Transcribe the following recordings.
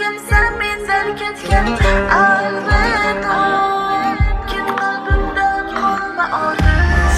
Sevgimsan mendan ketgan alvido. Ket qalbimdan qolma ortiq.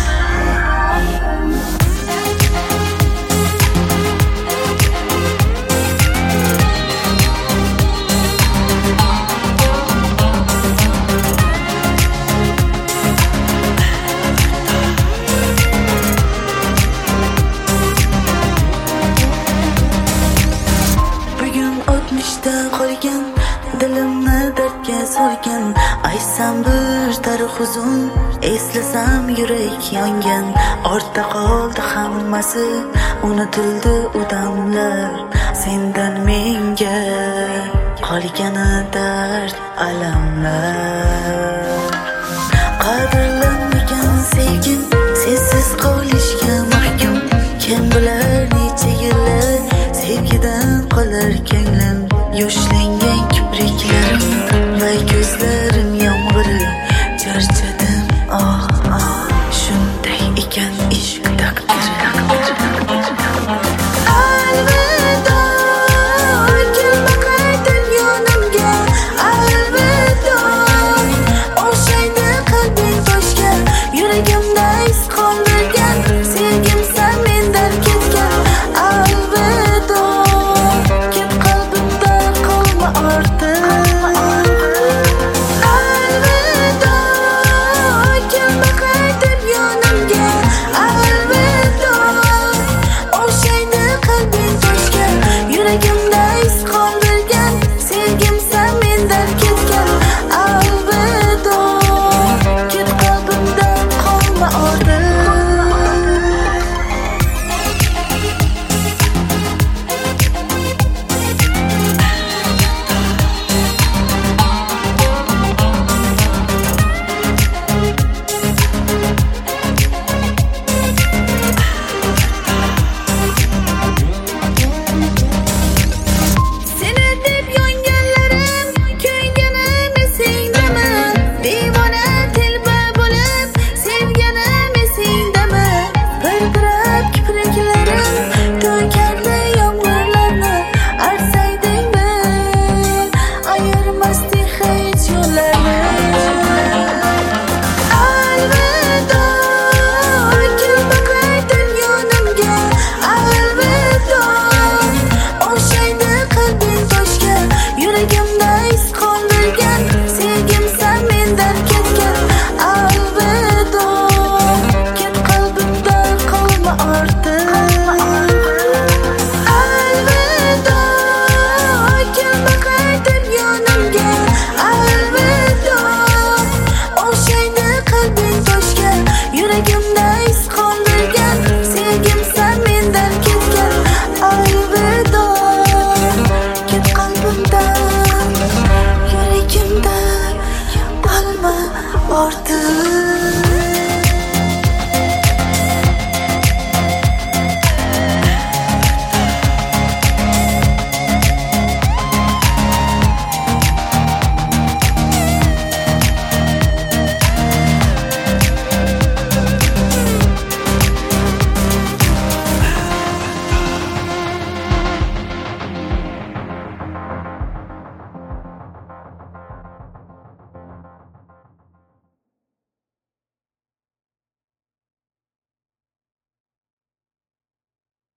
Qolgan dilimni dardga solgan, aytsam bir tar huzun, eslasam yurak yongan. Ortda qoldi hammasi, unutildi u damlar. Sendan menga qolgani dard alamlar. Qadrlanmagan sevgim sensiz qolishga mahkum. Kim bilar necha yillar sevgidan qolar ko'nglim. Yoshlangan kipriklarim va ko'zlarim yomg'iri. Charchadim, shunday ekan ishq taqdiri. Alvido, kelma qaytib yonimga. Alvido, o'xshaydi qalbing toshga. Yuragimda iz qoldirgan sevgimsan mendan ketgan. Alvido, yuragimda iz qoldirgan sevgimsan mendan ketgan. Alvido, ket qalbimdan qolma ortiq. Yuragim